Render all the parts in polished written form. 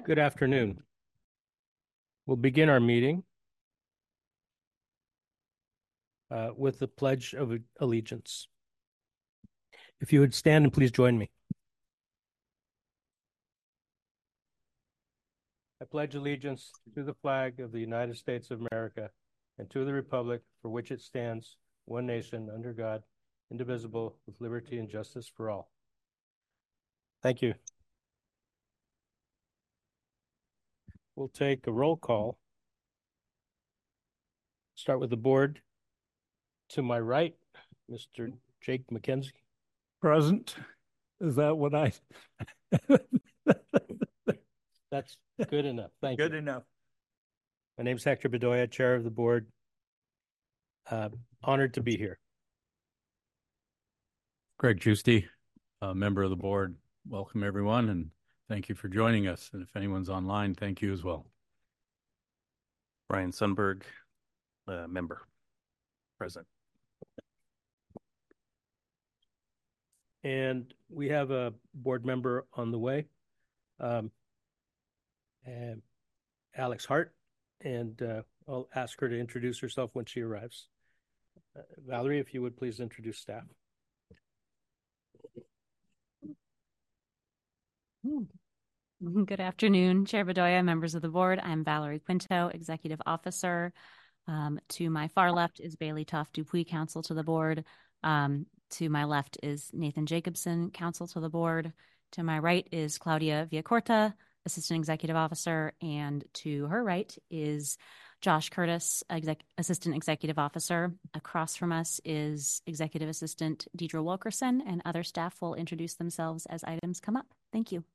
Good afternoon. We'll begin our meeting with the Pledge of Allegiance. If you would stand and please join me. I pledge allegiance to the flag of the United States of America and to the republic for which it stands, one nation, under God, indivisible, with liberty and justice for all. Thank you. We'll take a roll call. Start with the board. To my right, Mr. Jake McKenzie. Present. Is that what I... That's good enough. Thank you. Good enough. My name's Hector Bedoya, chair of the board. Honored to be here. Greg Giusti, member of the board. Welcome, everyone, and thank you for joining us. And if anyone's online, thank you as well. Brian Sundberg, member, present. And we have a board member on the way, Alex Hart, and I'll ask her to introduce herself when she arrives. Valerie, if you would please introduce staff. Good afternoon, Chair Bedoya, members of the board. I'm Valerie Quinto, Executive Officer. To my far left is Bailey Toft Dupuis, Counsel to the board. To my left is Nathan Jacobson, Counsel to the board. To my right is Claudia Villacorta, Assistant Executive Officer. And to her right is Josh Curtis, Assistant Executive Officer. Across from us is Executive Assistant Deidre Wilkerson, and other staff will introduce themselves as items come up. Thank you.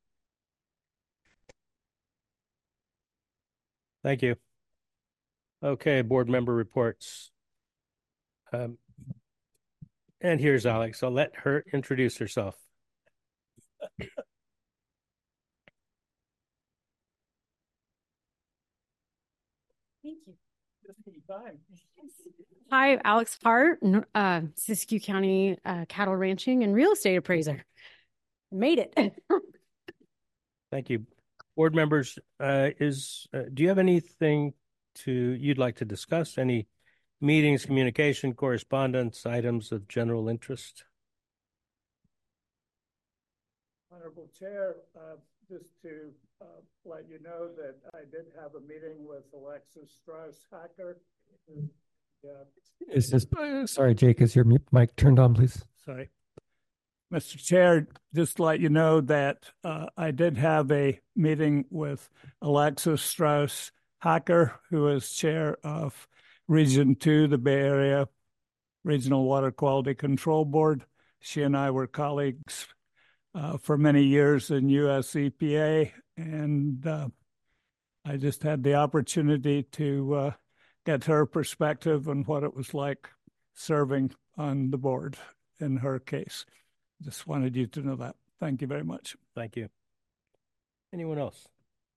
Thank you. Okay, board member reports. And here's Alex. I'll let her introduce herself. Thank you. Hi, Alex Hart, Siskiyou County cattle ranching and real estate appraiser. Made it. Thank you. Board members, do you have anything you'd like to discuss? Any meetings, communication, correspondence, items of general interest? Honorable Chair, just to let you know that I did have a meeting with Alexis Strauss-Hacker. Is this, sorry, Jake, is your mic turned on, please? Sorry. Mr. Chair, just to let you know that I did have a meeting with Alexis Strauss-Hacker, who is chair of Region 2, the Bay Area Regional Water Quality Control Board. She and I were colleagues for many years in US EPA, and I just had the opportunity to get her perspective on what it was like serving on the board in her case. Just wanted you to know that. Thank you very much. Thank you. Anyone else?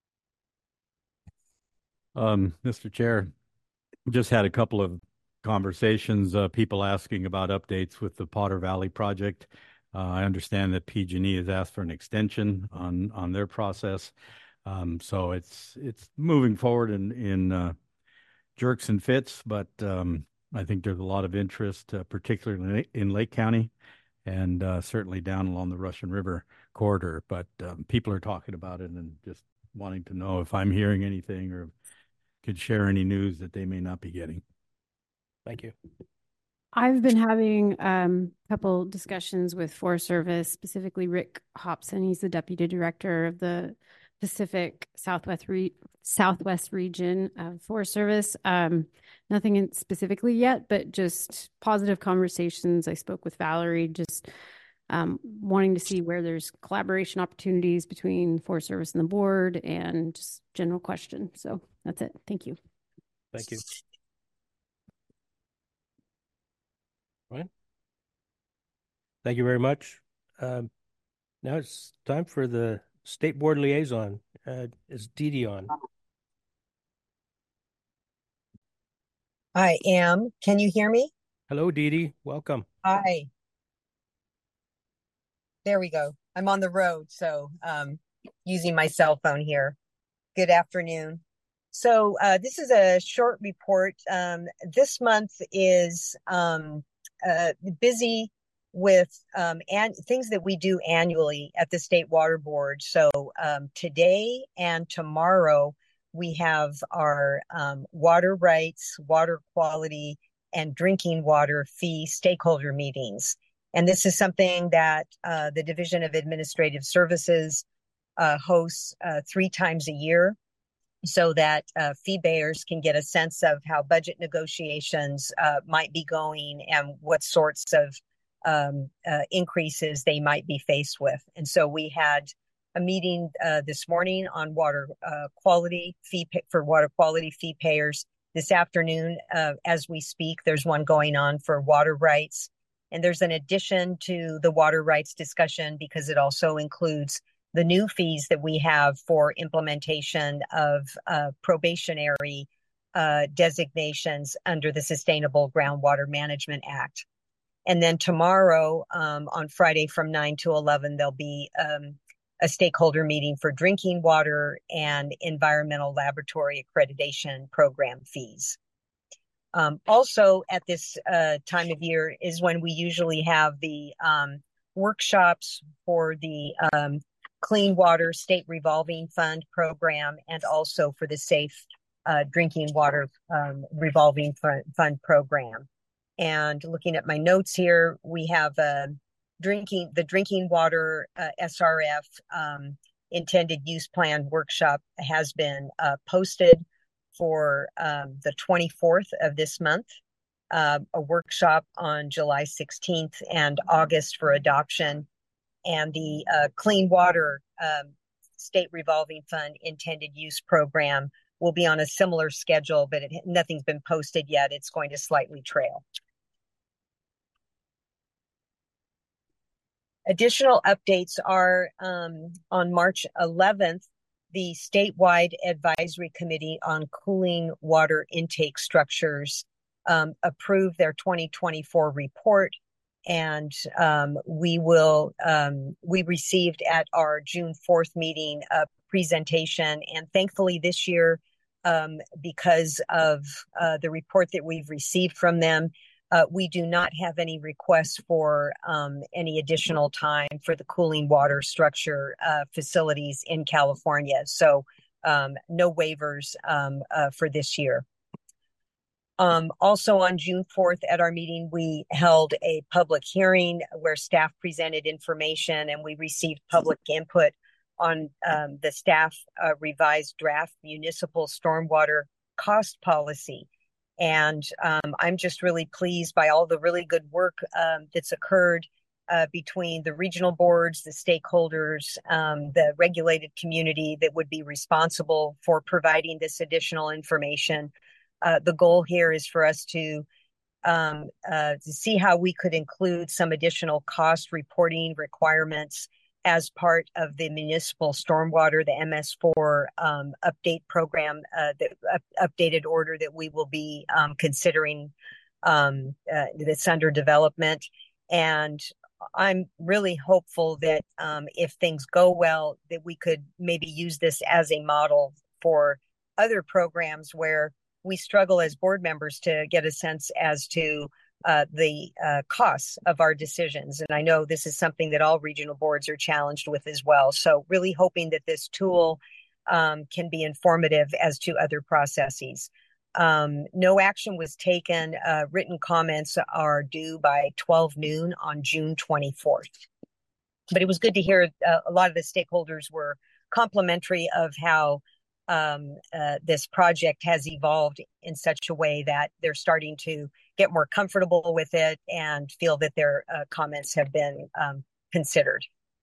Mr. Chair, just had a couple of conversations, people asking about updates with the Potter Valley project. I understand that PG&E has asked for an extension on their process. So it's moving forward in jerks and fits, but I think there's a lot of interest, particularly in Lake County and certainly down along the Russian River corridor. But people are talking about it and just wanting to know if I'm hearing anything or could share any news that they may not be getting. Thank you. I've been having a couple discussions with Forest Service, specifically Rick Hobson. He's the Deputy Director of the Pacific Southwest region of Forest Service. Nothing specifically yet, but just positive conversations. I spoke with Valerie, just wanting to see where there's collaboration opportunities between Forest Service and the board, and just general question. So that's it. Thank you. Thank you. Right. Thank you very much. Now it's time for the State Board Liaison. Is Dee Dee on? I am. Can you hear me? Hello, Dee Dee. Welcome. Hi. There we go. I'm on the road, so using my cell phone here. Good afternoon. So this is a short report. This month is busy with things that we do annually at the State Water Board. So today and tomorrow, we have our water rights, water quality, and drinking water fee stakeholder meetings. And this is something that the Division of Administrative Services hosts 3 times a year, so that fee payers can get a sense of how budget negotiations might be going and what sorts of increases they might be faced with. And so we had a meeting this morning on water quality for water quality fee payers. This afternoon, as we speak, there's one going on for water rights. And there's an addition to the water rights discussion because it also includes the new fees that we have for implementation of probationary designations under the Sustainable Groundwater Management Act. And then tomorrow, on Friday from 9 to 11, there'll be a stakeholder meeting for drinking water and environmental laboratory accreditation program fees. Also at this time of year is when we usually have the workshops for the Clean Water State Revolving Fund program and also for the Safe Drinking Water Revolving Fund program. And looking at my notes here, we have the drinking water SRF intended use plan workshop has been posted for the 24th of this month, a workshop on July 16th and August for adoption. And the Clean Water State Revolving Fund intended use program will be on a similar schedule, but nothing's been posted yet. It's going to slightly trail. Additional updates are on March 11th, the statewide advisory committee on cooling water intake structures approved their 2024 report. And we received at our June 4th meeting a presentation. And thankfully this year, because of the report that we've received from them, we do not have any requests for any additional time for the cooling water structure facilities in California. So no waivers for this year. Also on June 4th at our meeting, we held a public hearing where staff presented information and we received public input on the staff revised draft municipal stormwater cost policy. And I'm just really pleased by all the really good work that's occurred between the regional boards, the stakeholders, the regulated community that would be responsible for providing this additional information. The goal here is for us to see how we could include some additional cost reporting requirements as part of the municipal stormwater, the MS4 update program, the updated order that we will be considering that's under development. And I'm really hopeful that if things go well, that we could maybe use this as a model for other programs where we struggle as board members to get a sense as to the costs of our decisions. And I know this is something that all regional boards are challenged with as well. So really hoping that this tool can be informative as to other processes. No action was taken. Written comments are due by 12 noon on June 24th. But it was good to hear a lot of the stakeholders were complimentary of how this project has evolved in such a way that they're starting to get more comfortable with it and feel that their comments have been considered.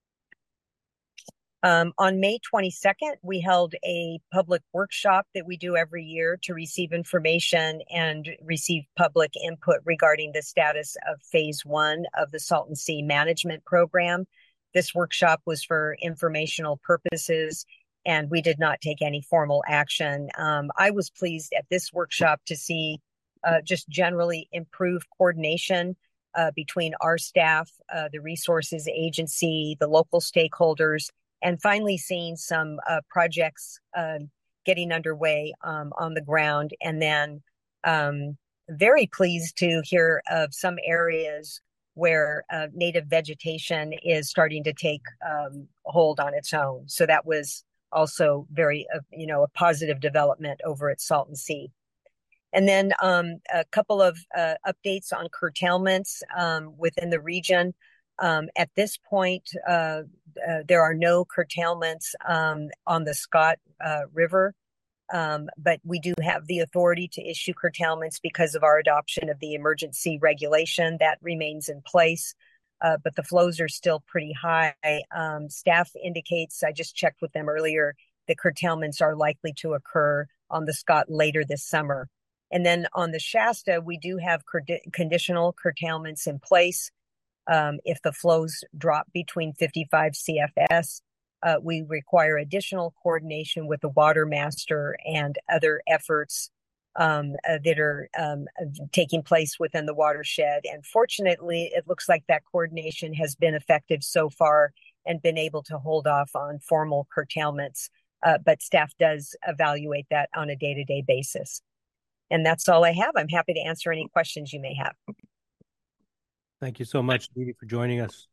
On May 22nd, we held a public workshop that we do every year to receive information and receive public input regarding the status of phase 1 of the Salton Sea Management Program. This workshop was for informational purposes, and we did not take any formal action. I was pleased at this workshop to see just generally improved coordination between our staff, the resources agency, the local stakeholders, and finally seeing some projects getting underway on the ground. And then very pleased to hear of some areas where native vegetation is starting to take hold on its own. So that was also very, a positive development over at Salton Sea. And then a couple of updates on curtailments within the region. At this point, there are no curtailments on the Scott River, but we do have the authority to issue curtailments because of our adoption of the emergency regulation that remains in place. But the flows are still pretty high. Staff indicates, I just checked with them earlier, the curtailments are likely to occur on the Scott later this summer. And then on the Shasta, we do have conditional curtailments in place. If the flows drop between 55 CFS, we require additional coordination with the water master and other efforts that are taking place within the watershed. And fortunately, it looks like that coordination has been effective so far and been able to hold off on formal curtailments. But staff does evaluate that on a day-to-day basis. And that's all I have. I'm happy to answer any questions you may have. Thank you so much, Dee Dee, for joining us.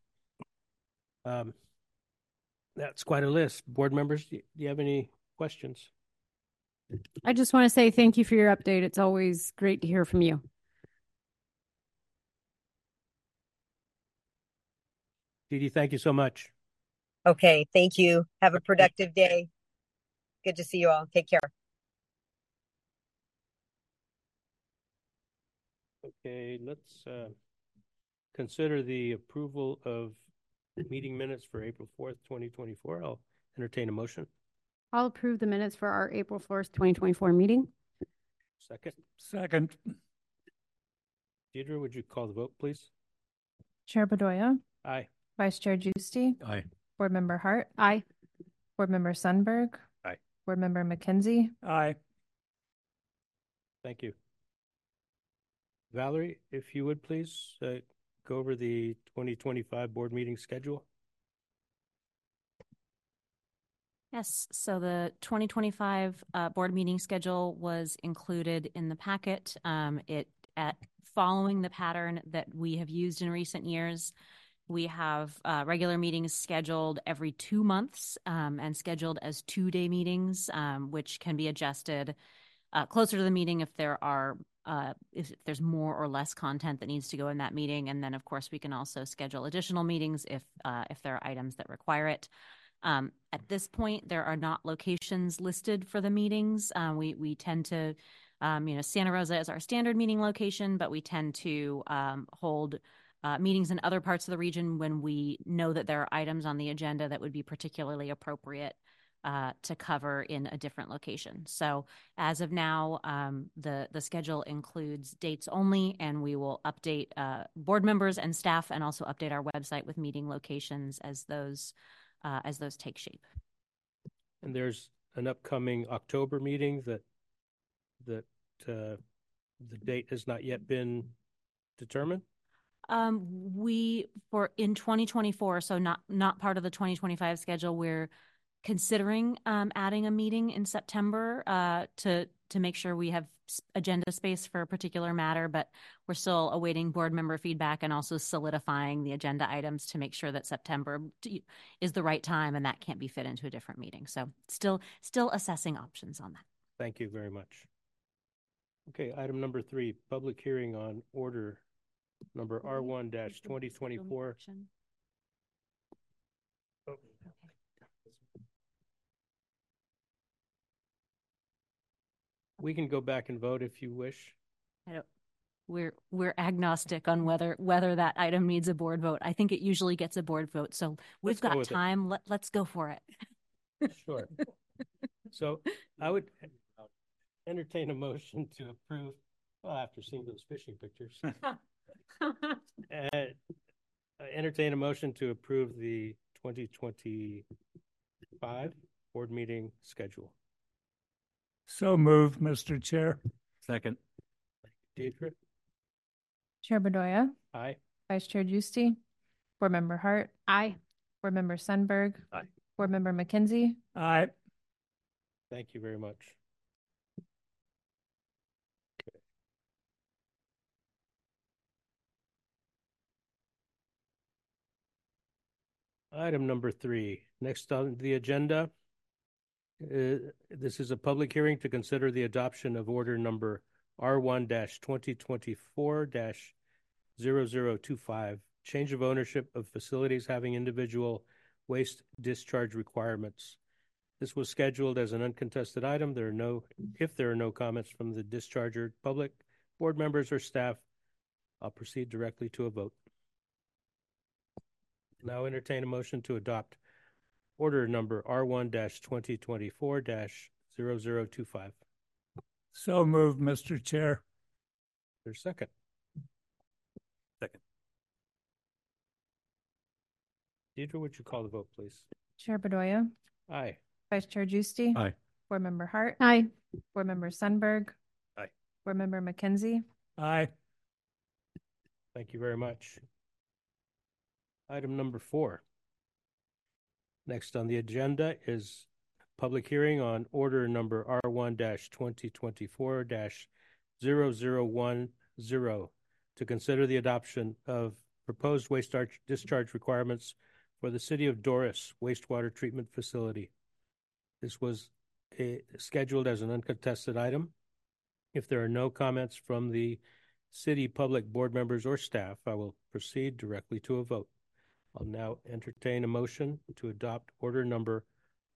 That's quite a list. Board members, do you have any questions? I just want to say thank you for your update. It's always great to hear from you. Dee Dee, thank you so much. Okay, thank you. Have a productive day. Good to see you all. Take care. Okay, let's consider the approval of meeting minutes for April 4th, 2024. I'll entertain a motion. I'll approve the minutes for our April 4th, 2024 meeting. Second. Second. Deidre, would you call the vote, please? Chair Bedoya, Aye. Vice Chair Giusti, Aye. Board Member Hart, Aye. Board Member Sundberg, Aye. Board Member McKenzie, Aye. Thank you. Valerie, if you would please go over the 2025 board meeting schedule. Yes, so the 2025 board meeting schedule was included in the packet. Following the pattern that we have used in recent years, we have regular meetings scheduled every 2 months and scheduled as 2-day meetings, which can be adjusted closer to the meeting if there's more or less content that needs to go in that meeting. And then, of course, we can also schedule additional meetings if there are items that require it. At this point, there are not locations listed for the meetings. We tend to, Santa Rosa is our standard meeting location, but we tend to hold meetings in other parts of the region when we know that there are items on the agenda that would be particularly appropriate to cover in a different location. So as of now, the schedule includes dates only, and we will update board members and staff and also update our website with meeting locations as those take shape. And there's an upcoming October meeting that the date has not yet been determined. In 2024, so not part of the 2025 schedule, we're considering adding a meeting in September to make sure we have agenda space for a particular matter, but we're still awaiting board member feedback and also solidifying the agenda items to make sure that September is the right time and that can't be fit into a different meeting. So still assessing options on that. Thank you very much. Okay, item number 3, public hearing on order number R1-2024. Oh. We can go back and vote if you wish. We're agnostic on whether that item needs a board vote. I think it usually gets a board vote, so we've got time. Let's go for it. Sure. So I would entertain a motion to approve. Well, after seeing those fishing pictures, entertain a motion to approve the 2025 board meeting schedule. So moved, Mr. Chair. Second. Deidre? Chair Bedoya, Aye. Vice Chair Giusti, Board Member Hart, Aye. Board Member Sundberg, Aye. Board Member McKenzie, Aye. Thank you very much. Okay. Item number 3. Next on the agenda, this is a public hearing to consider the adoption of order number R1-2024-0025, change of ownership of facilities having individual waste discharge requirements. This was scheduled as an uncontested item. If there are no comments from the discharger, public, board members, or staff, I'll proceed directly to a vote. Now entertain a motion to adopt order number R1-2024-0025. So moved, Mr. Chair. There's a second. Second. Deidre, would you call the vote, please? Chair Bedoya, Aye. Vice Chair Giusti. Aye. Board Member Hart. Aye. Board Member Sundberg. Aye. Board Member McKenzie. Aye. Thank you very much. Item number 4. Next on the agenda is public hearing on order number R1-2024-0010 to consider the adoption of proposed waste discharge requirements for the City of Doris wastewater treatment facility. This was scheduled as an uncontested item. If there are no comments from the city public board members or staff, I will proceed directly to a vote. I'll now entertain a motion to adopt order number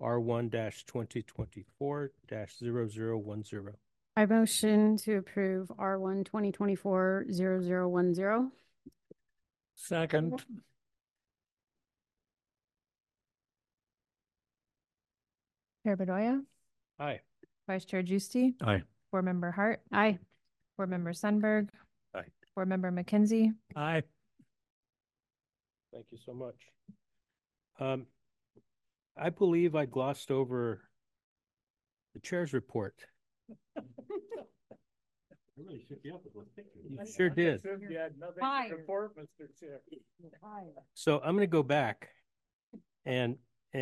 R1-2024-0010. I motion to approve R1-2024-0010. Second. Chair Bedoya, Aye. Vice Chair Giusti. Aye. Board Member Hart. Aye. Board Member Sundberg. Aye. Board Member McKenzie. Aye. Thank you so much. I believe I glossed over the chair's report. I really shook you up with one. You sure did. You had nothing Aye. to report, Mr. Chair. So I'm going to go back and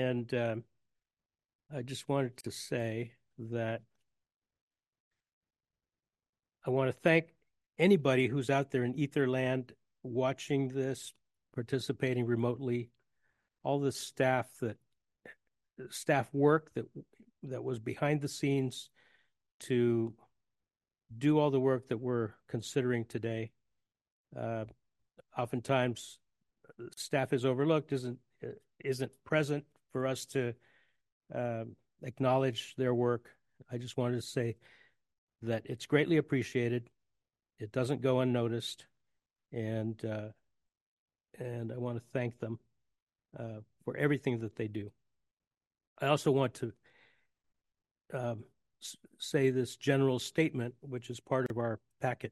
I just wanted to say that I want to thank anybody who's out there in Etherland watching this, participating remotely, all the staff work that was behind the scenes to do all the work that we're considering today. Oftentimes, staff is overlooked, isn't present for us to acknowledge their work. I just wanted to say that it's greatly appreciated. It doesn't go unnoticed, and I want to thank them for everything that they do. I also want to say this general statement, which is part of our packet,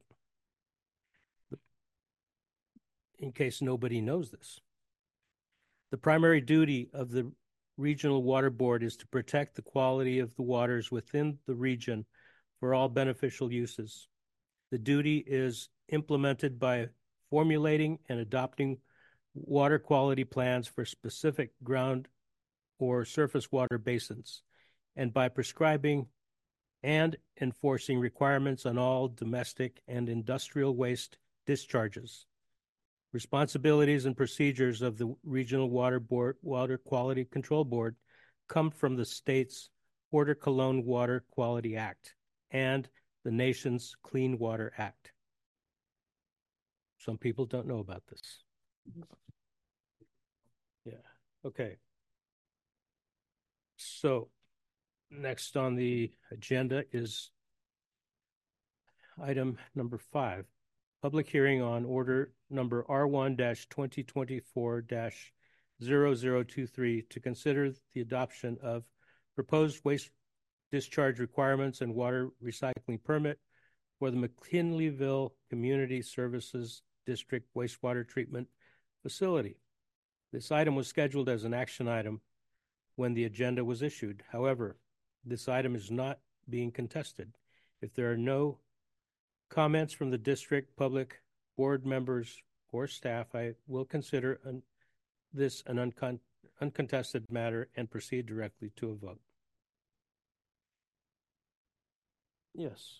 in case nobody knows this. The primary duty of the Regional Water Board is to protect the quality of the waters within the region for all beneficial uses. The duty is implemented by formulating and adopting water quality plans for specific ground or surface water basins, and by prescribing and enforcing requirements on all domestic and industrial waste discharges. Responsibilities and procedures of the Regional Water Quality Control Board come from the state's Port Cologne Water Quality Act and the nation's Clean Water Act. Some people don't know about this. Yeah, okay. So next on the agenda is item number 5, public hearing on order number R1-2024-0023 to consider the adoption of proposed waste discharge requirements and water recycling permit for the McKinleyville Community Services District wastewater treatment facility. This item was scheduled as an action item when the agenda was issued. However, this item is not being contested. If there are no comments from the district, public, board members, or staff, I will consider this an uncontested matter and proceed directly to a vote. Yes.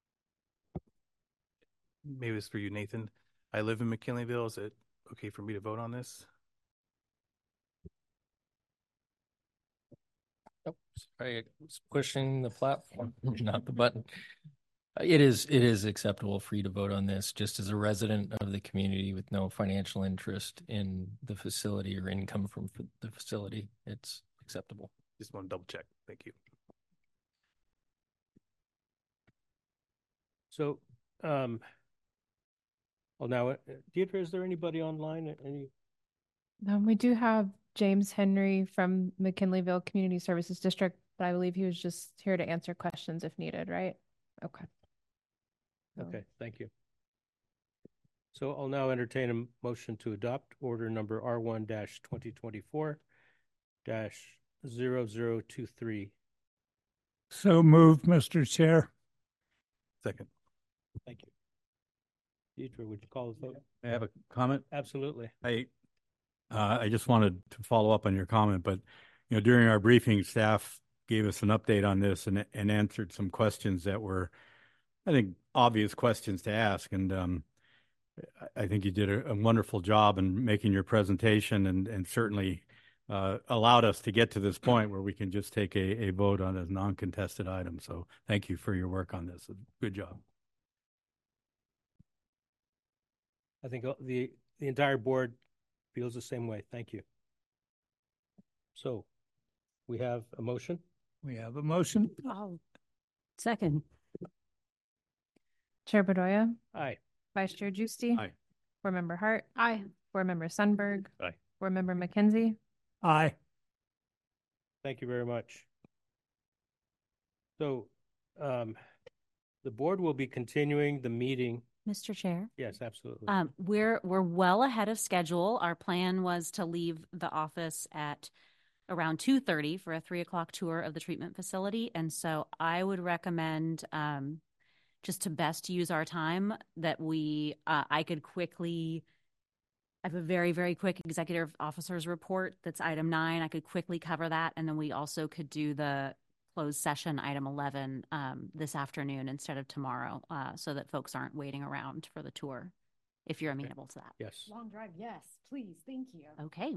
Maybe it's for you, Nathan. I live in McKinleyville. Is it okay for me to vote on this? Oh, sorry, I was pushing the platform, not the button. It is acceptable for you to vote on this just as a resident of the community with no financial interest in the facility or income from the facility. It's acceptable. Just want to double check. Thank you. So, well, now, Deidre, is there anybody online? We do have James Henry from McKinleyville Community Services District, but I believe he was just here to answer questions if needed, right? Okay. Okay, thank you. So I'll now entertain a motion to adopt order number R1-2024-0023. So moved, Mr. Chair. Second. Thank you. Deidre, would you call the vote? I have a comment. Absolutely. I just wanted to follow up on your comment, but during our briefing, staff gave us an update on this and answered some questions that were, I think, obvious questions to ask. And I think you did a wonderful job in making your presentation and certainly allowed us to get to this point where we can just take a vote on a non-contested item. So thank you for your work on this. Good job. I think the entire board feels the same way. Thank you. So we have a motion. We have a motion. Oh, second. Chair Bedoya, Aye. Vice Chair Giusti. Aye. Board Member Hart. Aye. Board Member Sundberg. Aye. Board Member McKenzie. Aye. Thank you very much. So the board will be continuing the meeting. Mr. Chair. Yes, absolutely. We're well ahead of schedule. Our plan was to leave the office at around 2:30 for a 3:00 tour of the treatment facility. And so I would recommend just to best use our time that I could quickly, I have a very, very quick executive officer's report. That's item 9. I could quickly cover that. And then we also could do the closed session item 11 this afternoon instead of tomorrow so that folks aren't waiting around for the tour if you're amenable to that. Yes. Long drive, yes, please, thank you. Okay.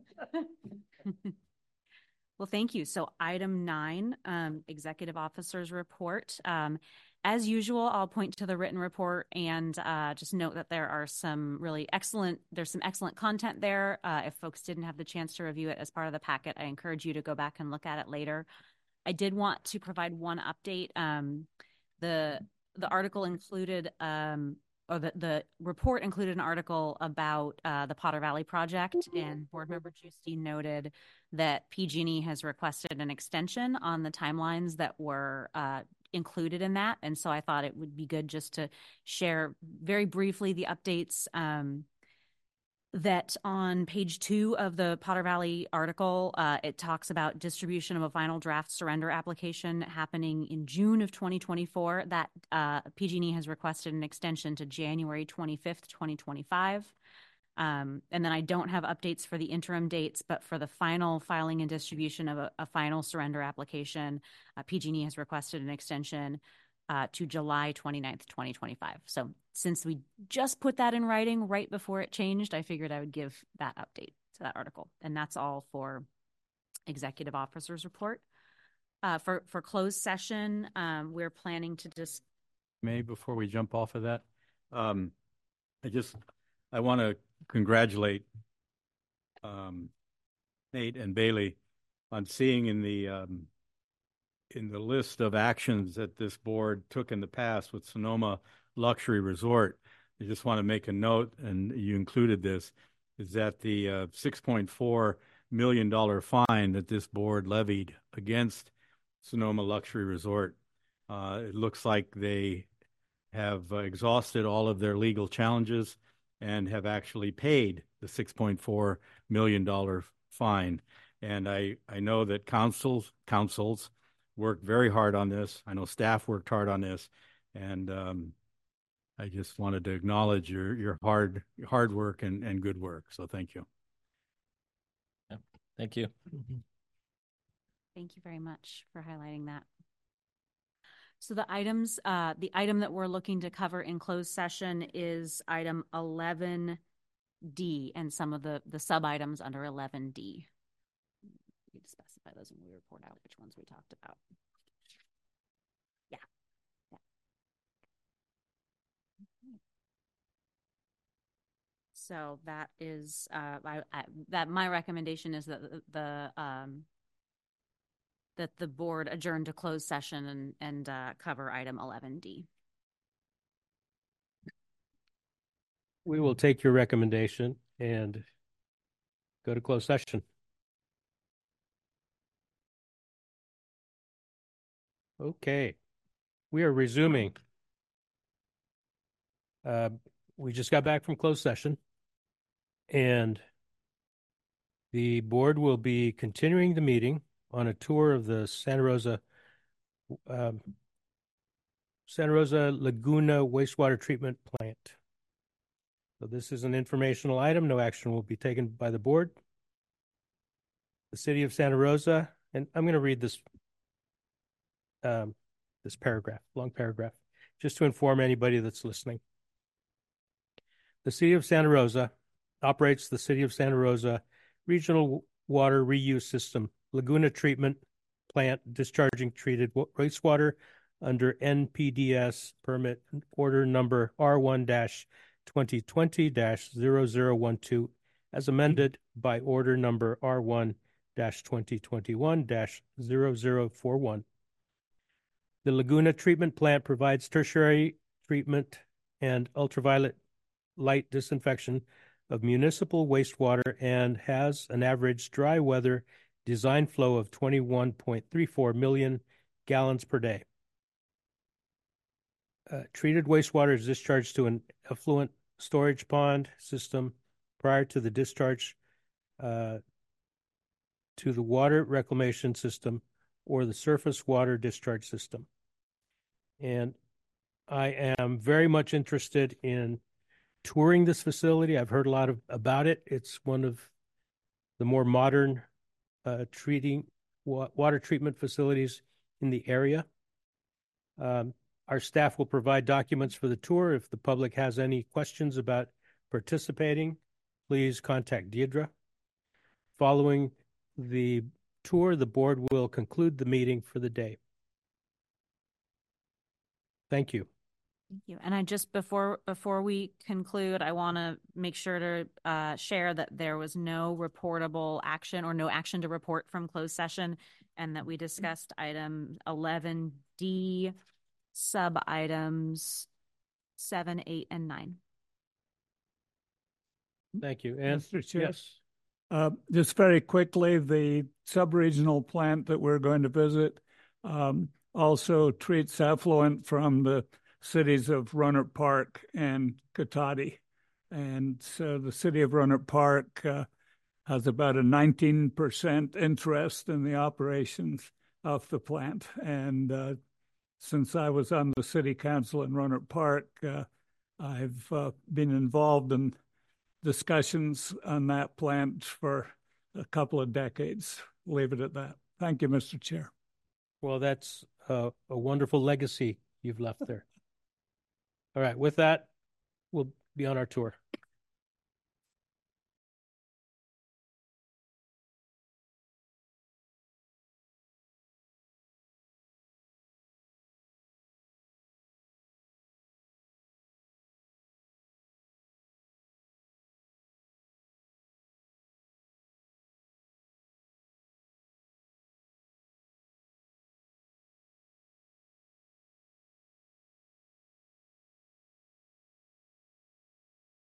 Well, thank you. So item 9, executive officer's report. As usual, I'll point to the written report and just note that there's some excellent content there. If folks didn't have the chance to review it as part of the packet, I encourage you to go back and look at it later. I did want to provide one update. The article included, or the report included an article about the Potter Valley project, and Board Member Giusti noted that PG&E has requested an extension on the timelines that were included in that. And so I thought it would be good just to share very briefly the updates that on page 2 of the Potter Valley article, it talks about distribution of a final draft surrender application happening in June of 2024. That PG&E has requested an extension to January 25th, 2025. And then I don't have updates for the interim dates, but for the final filing and distribution of a final surrender application, PG&E has requested an extension to July 29th, 2025. So since we just put that in writing right before it changed, I figured I would give that update to that article. And that's all for executive officer's report. For closed session, we're planning to just... Before we jump off of that, I want to congratulate Nate and Bailey on seeing in the list of actions that this board took in the past with Sonoma Luxury Resort. I just want to make a note, and you included this, is that the $6.4 million fine that this board levied against Sonoma Luxury Resort, it looks like they have exhausted all of their legal challenges and have actually paid the $6.4 million fine. And I know that councils worked very hard on this. I know staff worked hard on this, and I just wanted to acknowledge your hard work and good work. So thank you. Yeah, thank you. Thank you very much for highlighting that. So the item that we're looking to cover in closed session is item 11D and some of the sub-items under 11D. We need to specify those when we report out which ones we talked about. Yeah. So that is, that my recommendation is that that the board adjourn to closed session and cover item 11D. We will take your recommendation and go to closed session. Okay, we are resuming. We just got back from closed session, and the board will be continuing the meeting on a tour of the Santa Rosa Laguna wastewater treatment plant. So this is an informational item. No action will be taken by the board. The city of Santa Rosa, and I'm going to read this this paragraph, long paragraph, just to inform anybody that's listening. The city of Santa Rosa operates the city of Santa Rosa regional water reuse system, Laguna treatment plant discharging treated wastewater under NPDES permit order number R1-2020-0012 as amended by order number R1-2021-0041. The Laguna treatment plant provides tertiary treatment and ultraviolet light disinfection of municipal wastewater and has an average dry weather design flow of 21.34 million gallons per day. Treated wastewater is discharged to an effluent storage pond system prior to the discharge to the water reclamation system or the surface water discharge system. And I am very much interested in touring this facility. I've heard a lot about it. It's one of the more modern water treatment facilities in the area. Our staff will provide documents for the tour. If the public has any questions about participating, please contact Deidre. Following the tour, the board will conclude the meeting for the day. Thank you. Thank you. And I just before we conclude, I want to make sure to share that there was no reportable action or no action to report from closed session, and that we discussed item 11D, sub items 7, 8, and 9. Thank you. And Mr. Chair. yes. Just very quickly, the sub-regional plant that we're going to visit also treats effluent from the cities of Rohnert Park and Cotati. And so the city of Rohnert Park has about a 19% interest in the operations of the plant. And since I was on the city council in Rohnert Park, I've been involved in discussions on that plant for a couple of decades. Leave it at that. Thank you, Mr. Chair. Well, that's a wonderful legacy you've left there. All right, with that, we'll be on our tour.